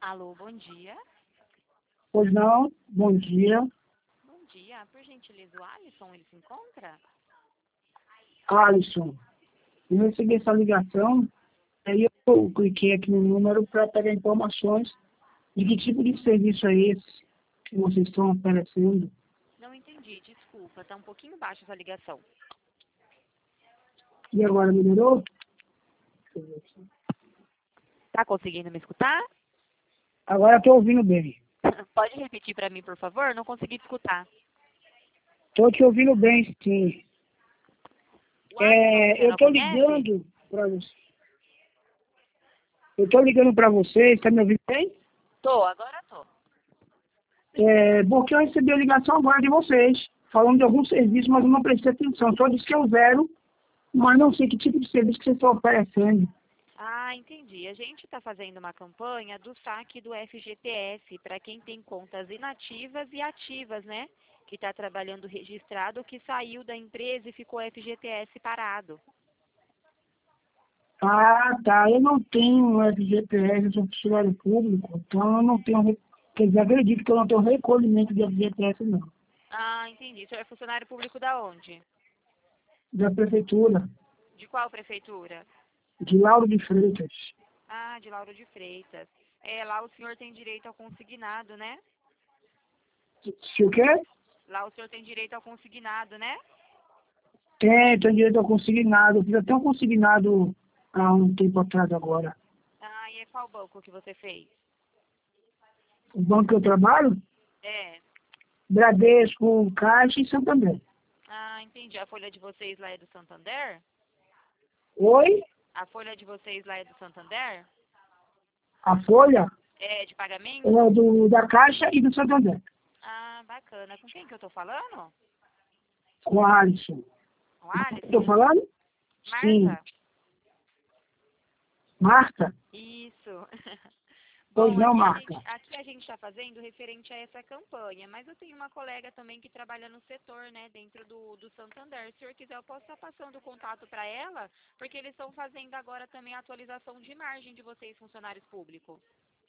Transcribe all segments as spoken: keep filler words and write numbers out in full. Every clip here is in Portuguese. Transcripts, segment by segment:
Alô, bom dia. Pois não, bom dia. Bom dia. Por gentileza, o Alisson, ele se encontra? Alisson, eu recebi essa ligação, aí eu cliquei aqui no número para pegar informações de que tipo de serviço é esse que vocês estão oferecendo. Não entendi, desculpa. Tá um pouquinho baixa essa ligação. E agora melhorou? Tá conseguindo me escutar? Agora estou ouvindo bem. Pode repetir para mim, por favor? Não consegui te escutar. Estou te ouvindo bem, sim. O Alisson, você É, eu não estou conhece? ligando para você. Eu estou ligando para vocês, está me ouvindo bem? Tô, agora tô. É, porque eu recebi a ligação agora de vocês, falando de algum serviço, mas eu não prestei atenção. Só disse que é o zero, mas não sei que tipo de serviço que vocês estão oferecendo. Ah, entendi. A gente está fazendo uma campanha do saque do F G T S para quem tem contas inativas e ativas, né? Que está trabalhando registrado, que saiu da empresa e ficou F G T S parado. Ah, tá. Eu não tenho F G T S, eu sou funcionário público, então eu não tenho, re- quer dizer, acredito que eu não tenho recolhimento de F G T S, não. Ah, entendi. O senhor é funcionário público da onde? Da prefeitura, De qual prefeitura? de Lauro de Freitas. Ah, de Lauro de Freitas. É, lá o senhor tem direito ao consignado, né? Se o quê? Lá o senhor tem direito ao consignado, né? Tem, tem direito ao consignado. Eu fiz até um consignado há um tempo atrás agora. Ah, e é qual banco que você fez? O banco que eu trabalho, É. Bradesco, Caixa e Santander. Ah, entendi. A folha de vocês lá é do Santander? Oi? A folha de vocês lá é do Santander? A folha É de pagamento? é do, da Caixa e do Santander. Ah, bacana. Com quem que eu tô falando? Com a Alisson. O Estou Alisson? falando? Sim. Marta? Marta? Isso. Pois Bom, não, aqui a Marta. gente aqui a gente está fazendo referente a essa campanha, mas eu tenho uma colega também que trabalha no setor, né, dentro do, do Santander. Se o senhor quiser, eu posso estar passando o contato para ela, porque eles estão fazendo agora também a atualização de margem de vocês, funcionários públicos.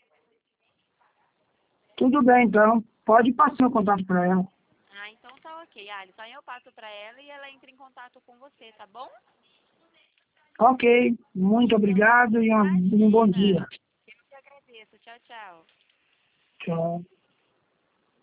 Tudo bem, então. Pode passar o contato para ela. Ah, então tá ok, Alisson. Aí eu passo para ela e ela entra em contato com você, tá bom? Ok. Muito obrigado e um, um bom Imagina. dia. Eu que agradeço. Tchau, tchau. Tchau.